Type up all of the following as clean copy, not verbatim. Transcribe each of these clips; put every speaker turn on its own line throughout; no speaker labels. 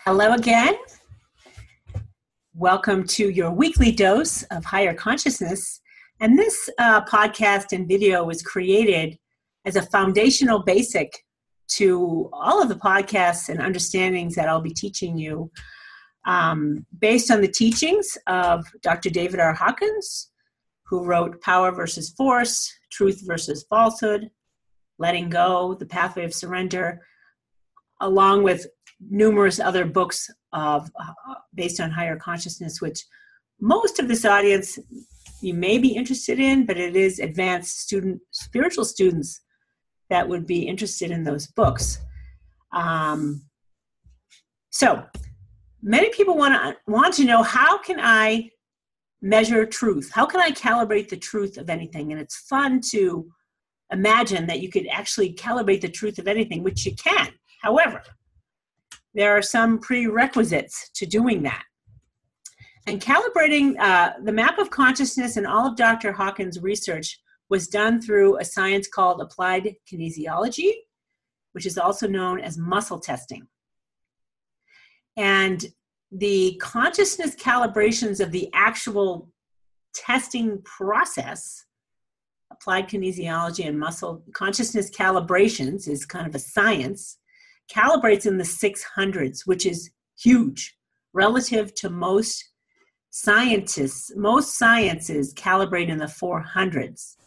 Hello again. Welcome to your weekly dose of higher consciousness. And this podcast and video was created as a foundational basic to all of the podcasts and understandings that I'll be teaching you based on the teachings of Dr. David R. Hawkins, who wrote Power versus Force, Truth versus Falsehood, Letting Go, The Pathway of Surrender, along with numerous other books based on higher consciousness, which most of this audience you may be interested in, but it is advanced spiritual students that would be interested in those books. So many people want to know, how can I measure truth? How can I calibrate the truth of anything? And it's fun to imagine that you could actually calibrate the truth of anything, which you can. However, there are some prerequisites to doing that. And calibrating the map of consciousness and all of Dr. Hawkins' research was done through a science called applied kinesiology, which is also known as muscle testing. And the consciousness calibrations of the actual testing process, applied kinesiology and muscle consciousness calibrations is kind of a science, calibrates in the 600s, which is huge relative to most scientists. Most sciences calibrate in the 400s.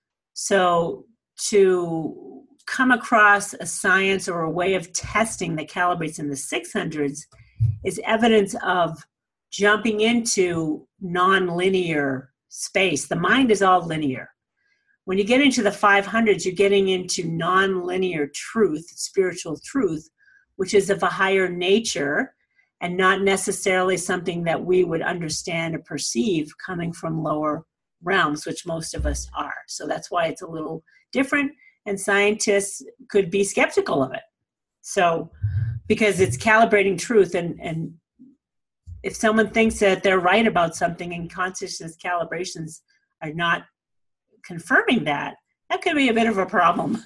So to come across a science or a way of testing that calibrates in the 600s is evidence of jumping into nonlinear space. The mind is all linear. When you get into the 500s, you're getting into nonlinear truth, spiritual truth, which is of a higher nature and not necessarily something that we would understand or perceive coming from lower realms, which most of us are. So that's why it's a little different, and scientists could be skeptical of it. So, because it's calibrating truth, and if someone thinks that they're right about something and consciousness calibrations are not confirming that could be a bit of a problem.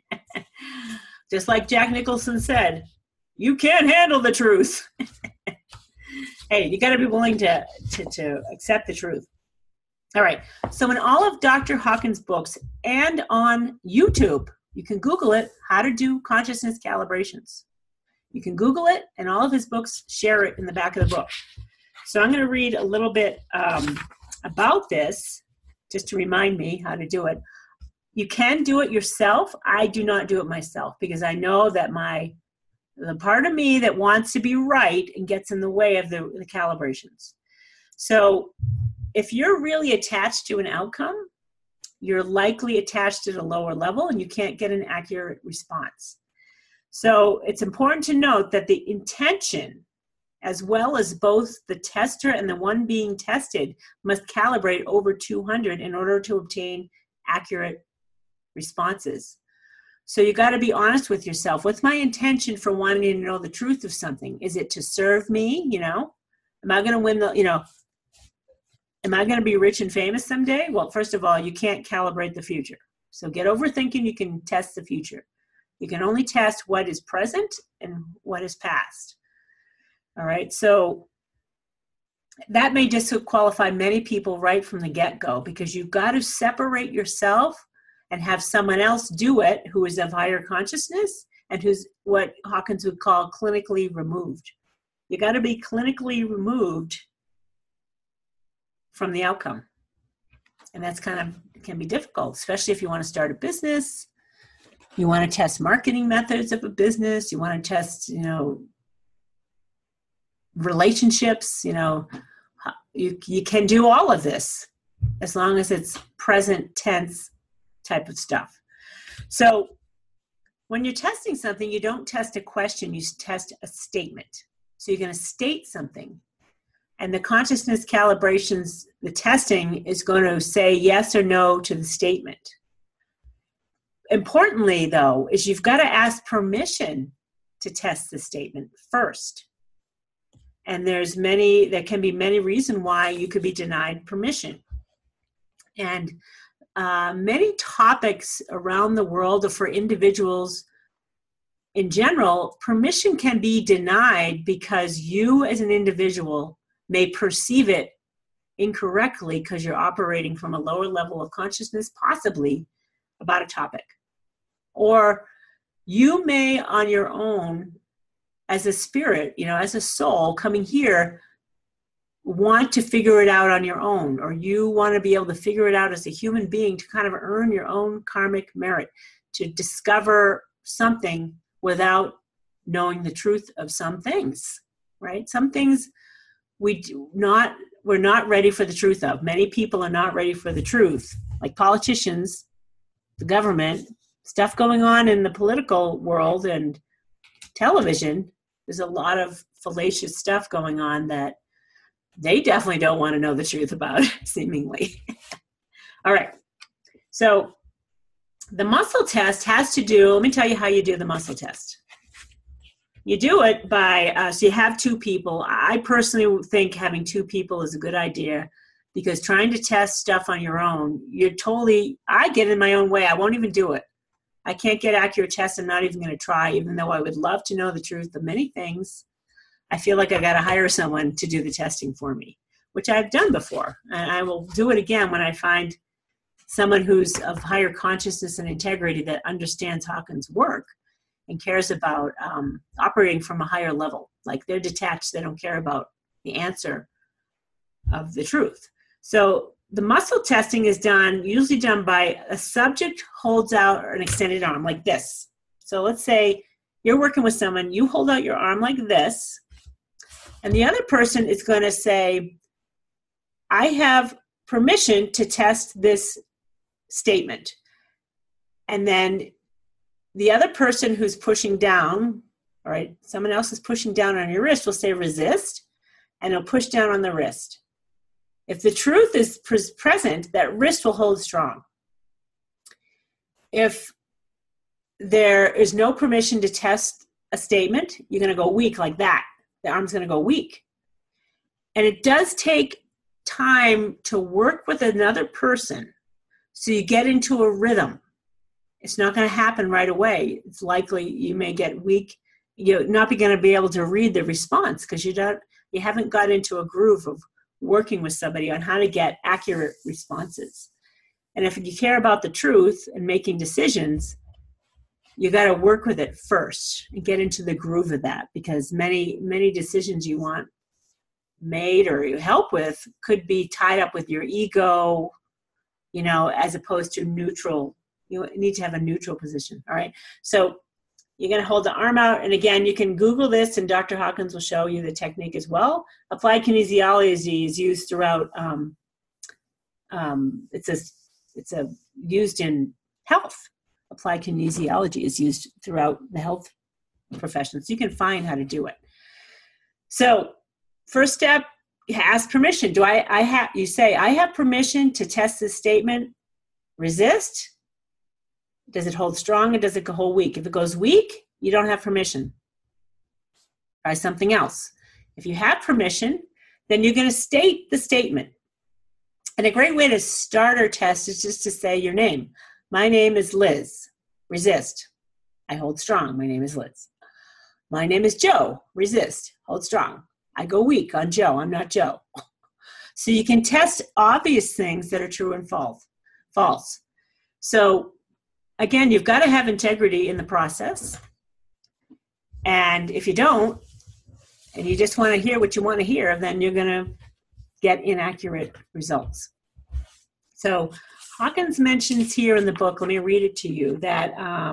Just like Jack Nicholson said, you can't handle the truth. Hey, you got to be willing to accept the truth. All right. So in all of Dr. Hawkins' books and on YouTube, you can Google it, how to do consciousness calibrations. You can Google it, and all of his books share it in the back of the book. So I'm going to read a little bit about this, just to remind me how to do it. You can do it yourself. I do not do it myself because I know that the part of me that wants to be right and gets in the way of the calibrations. So if you're really attached to an outcome, you're likely attached at a lower level and you can't get an accurate response. So it's important to note that the intention, as well as both the tester and the one being tested, must calibrate over 200 in order to obtain accurate responses. So you got to be honest with yourself. What's my intention for wanting to know the truth of something? Is it to serve me? Am I going to win am I going to be rich and famous someday? Well, first of all, you can't calibrate the future. So get over thinking you can test the future. You can only test what is present and what is past. All right, so that may disqualify many people right from the get-go because you've got to separate yourself and have someone else do it who is of higher consciousness and who's what Hawkins would call clinically removed. You got to be clinically removed from the outcome. And that's can be difficult, especially if you want to start a business, you want to test marketing methods of a business, you want to test, relationships, you can do all of this as long as it's present tense type of stuff. So when you're testing something, you don't test a question, you test a statement. So you're going to state something. And the consciousness calibrations, the testing is going to say yes or no to the statement. Importantly, though, is you've got to ask permission to test the statement first. And there can be many reasons why you could be denied permission. And many topics around the world are for individuals in general, permission can be denied because you as an individual may perceive it incorrectly because you're operating from a lower level of consciousness, possibly about a topic. Or you may on your own, as a spirit, as a soul coming here, want to figure it out on your own, or you want to be able to figure it out as a human being to kind of earn your own karmic merit, to discover something without knowing the truth of some things, right? Some things we're not ready for the truth of. Many people are not ready for the truth, like politicians, the government, stuff going on in the political world and television. There's a lot of fallacious stuff going on that they definitely don't want to know the truth about, seemingly. All right. So the muscle test has to do, let me tell you how you do the muscle test. You do it by, so you have two people. I personally think having two people is a good idea because trying to test stuff on your own, I get in my own way. I won't even do it. I can't get accurate tests. I'm not even going to try, even though I would love to know the truth of many things. I feel like I got to hire someone to do the testing for me, which I've done before. And I will do it again when I find someone who's of higher consciousness and integrity that understands Hawkins' work and cares about operating from a higher level. Like they're detached. They don't care about the answer of the truth. So the muscle testing is usually done by a subject holds out an extended arm like this. So let's say you're working with someone, you hold out your arm like this, and the other person is going to say, I have permission to test this statement. And then the other person who's pushing down, all right, someone else is pushing down on your wrist will say resist, and it'll push down on the wrist. If the truth is present, that wrist will hold strong. If there is no permission to test a statement, you're going to go weak like that. The arm's going to go weak. And it does take time to work with another person so you get into a rhythm. It's not going to happen right away. It's likely you may get weak. You're not going to be able to read the response because you haven't got into a groove of working with somebody on how to get accurate responses. And if you care about the truth and making decisions, you got to work with it first and get into the groove of that, because many decisions you want made or you help with could be tied up with your ego, as opposed to neutral. You need to have a neutral position. All right. So you're going to hold the arm out. And again, you can Google this and Dr. Hawkins will show you the technique as well. Applied kinesiology is used throughout. It's used in health. Applied kinesiology is used throughout the health profession. So you can find how to do it. So first step, ask permission. You say, I have permission to test this statement. Resist. Does it hold strong or does it hold weak? If it goes weak, you don't have permission. Try something else. If you have permission, then you're going to state the statement. And a great way to start our test is just to say your name. My name is Liz. Resist. I hold strong. My name is Liz. My name is Joe. Resist. Hold strong. I go weak on Joe. I'm not Joe. So you can test obvious things that are true and false. So again, you've got to have integrity in the process. And if you don't, and you just want to hear what you want to hear, then you're going to get inaccurate results. So Hawkins mentions here in the book, let me read it to you, that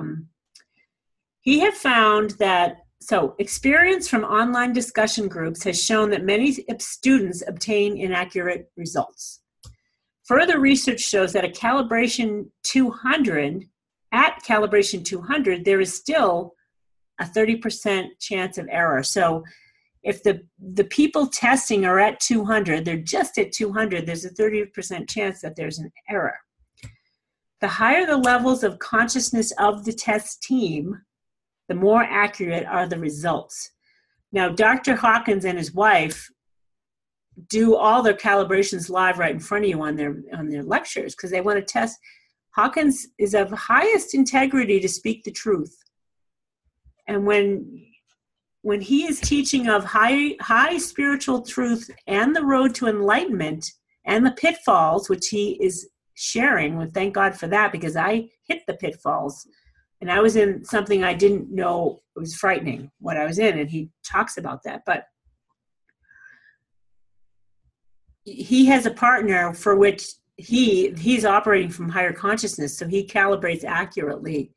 he had found that, experience from online discussion groups has shown that many students obtain inaccurate results. Further research shows that at calibration 200, there is still a 30% chance of error. So if the people testing are at 200, they're just at 200, there's a 30% chance that there's an error. The higher the levels of consciousness of the test team, the more accurate are the results. Now, Dr. Hawkins and his wife do all their calibrations live right in front of you on their lectures because they want to test. Hawkins is of highest integrity to speak the truth. And when he is teaching of high spiritual truth and the road to enlightenment and the pitfalls, which he is sharing, and thank God for that, because I hit the pitfalls and I was in something I didn't know. It was frightening what I was in, and he talks about that. But he has a partner for which he's operating from higher consciousness, so he calibrates accurately.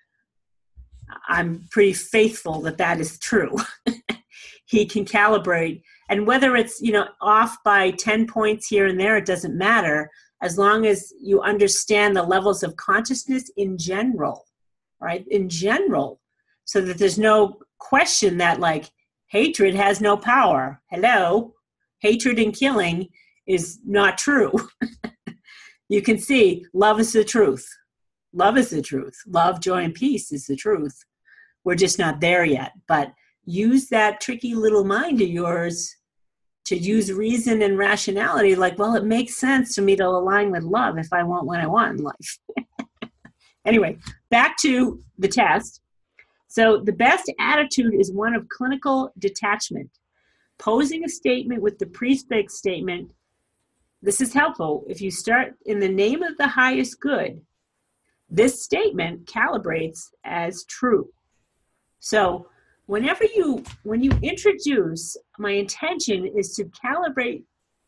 I'm pretty faithful that is true. He can calibrate, and whether it's off by 10 points here and there, it doesn't matter, as long as you understand the levels of consciousness in general, right? In general, so that there's no question that like hatred has no power. Hello, hatred and killing is not true. You can see love is the truth. Love is the truth. Love, joy, and peace is the truth. We're just not there yet. But use that tricky little mind of yours to use reason and rationality. Like, well, it makes sense for me to align with love if I want what I want in life. Anyway, back to the test. So the best attitude is one of clinical detachment. Posing a statement with the prefix statement. This is helpful. If you start in the name of the highest good, this statement calibrates as true. So when you introduce, my intention is to calibrate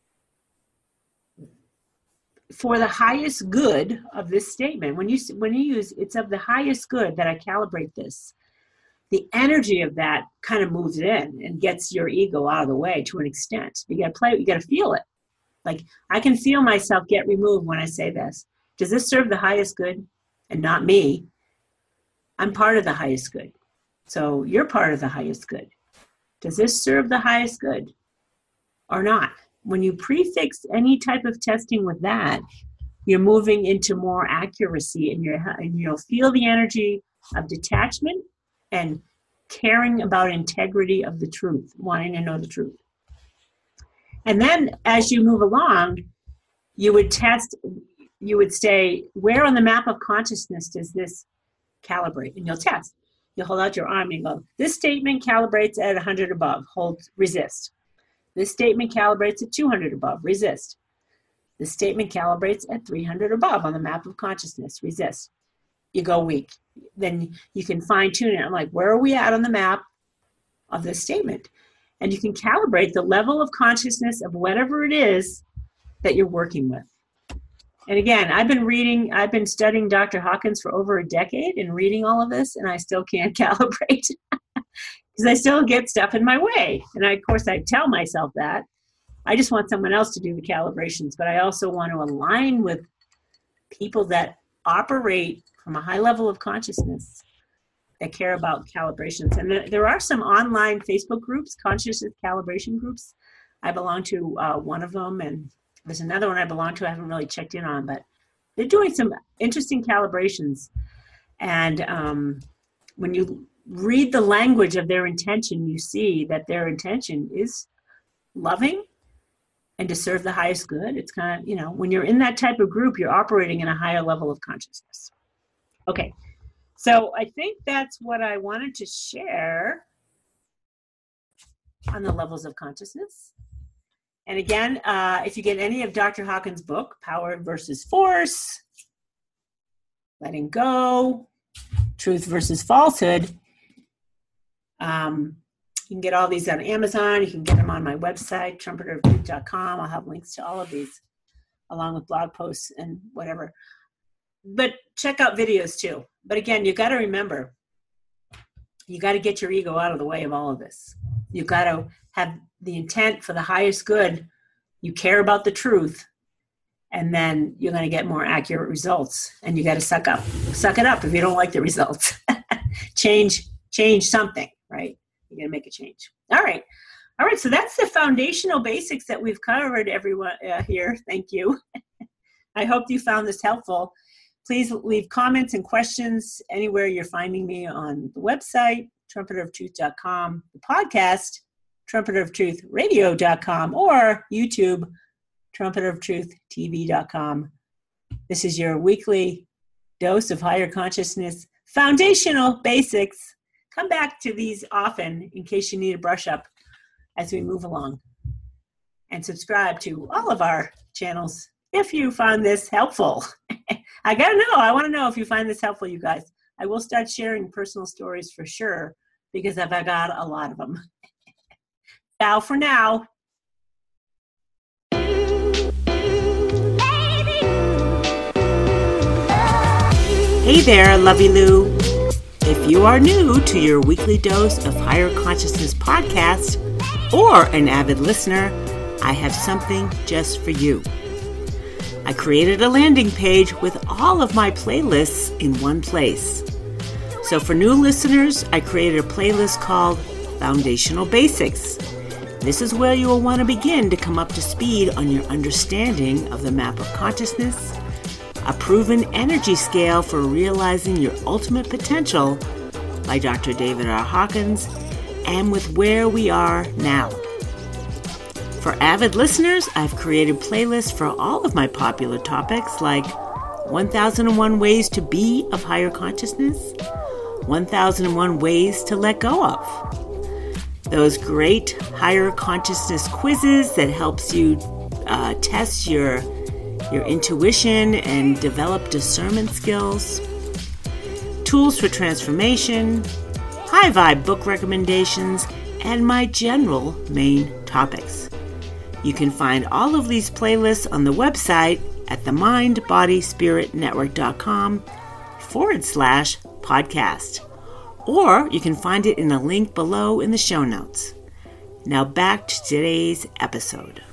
for the highest good of this statement. When you use it's of the highest good that I calibrate this, the energy of that kind of moves in and gets your ego out of the way to an extent. You got to feel it. Like, I can feel myself get removed when I say this. Does this serve the highest good and not me? I'm part of the highest good. So you're part of the highest good. Does this serve the highest good or not? When you prefix any type of testing with that, you're moving into more accuracy, and you'll feel the energy of detachment and caring about integrity of the truth, wanting to know the truth. And then as you move along, you would say, where on the map of consciousness does this calibrate? And you'll test. You'll hold out your arm and go, this statement calibrates at 100 above, hold, resist. This statement calibrates at 200 above, resist. This statement calibrates at 300 above on the map of consciousness, resist. You go weak. Then you can fine tune it. I'm like, where are we at on the map of this statement? And you can calibrate the level of consciousness of whatever it is that you're working with. And again, I've been studying Dr. Hawkins for over a decade and reading all of this, and I still can't calibrate because I still get stuff in my way. And of course, I tell myself that. I just want someone else to do the calibrations, but I also want to align with people that operate from a high level of consciousness, that care about calibrations. And there are some online Facebook groups, consciousness calibration groups. I belong to one of them, and there's another one I belong to I haven't really checked in on, but they're doing some interesting calibrations. And when you read the language of their intention, you see that their intention is loving and to serve the highest good. It's kind of, when you're in that type of group, you're operating in a higher level of consciousness. Okay. So I think that's what I wanted to share on the levels of consciousness. And again, if you get any of Dr. Hawkins' book, Power versus Force, Letting Go, Truth versus Falsehood, you can get all these on Amazon. You can get them on my website, trumpeteroftruth.com. I'll have links to all of these along with blog posts and whatever. But check out videos too. But again, you got to remember, you got to get your ego out of the way of all of this. You got to have the intent for the highest good. You care about the truth, and then you're going to get more accurate results. And you got to suck it up if you don't like the results. change something, right? You're going to make a change. All right. So that's the foundational basics that we've covered, everyone here. Thank you. I hope you found this helpful. Please leave comments and questions anywhere you're finding me on the website, trumpeteroftruth.com, the podcast, trumpeteroftruthradio.com, or YouTube, trumpeteroftruth.tv.com. This is your weekly dose of higher consciousness, foundational basics, come back to these often in case you need a brush up as we move along. And subscribe to all of our channels if you found this helpful. I gotta know. I want to know if you find this helpful, you guys. I will start sharing personal stories for sure because I've got a lot of them. Ciao for now. Hey there, Lovey Lou. If you are new to your weekly dose of Higher Consciousness podcast or an avid listener, I have something just for you. I created a landing page with all of my playlists in one place. So for new listeners, I created a playlist called Foundational Basics. This is where you will want to begin to come up to speed on your understanding of the map of consciousness, a proven energy scale for realizing your ultimate potential by Dr. David R. Hawkins, and with where we are now. For avid listeners, I've created playlists for all of my popular topics like 1001 Ways to Be of Higher Consciousness, 1001 Ways to Let Go of. Those great higher consciousness quizzes that helps you test your intuition and develop discernment skills, tools for transformation, high vibe book recommendations, and my general main topics. You can find all of these playlists on the website at themindbodyspiritnetwork.com/podcast. Or you can find it in a link below in the show notes. Now back to today's episode.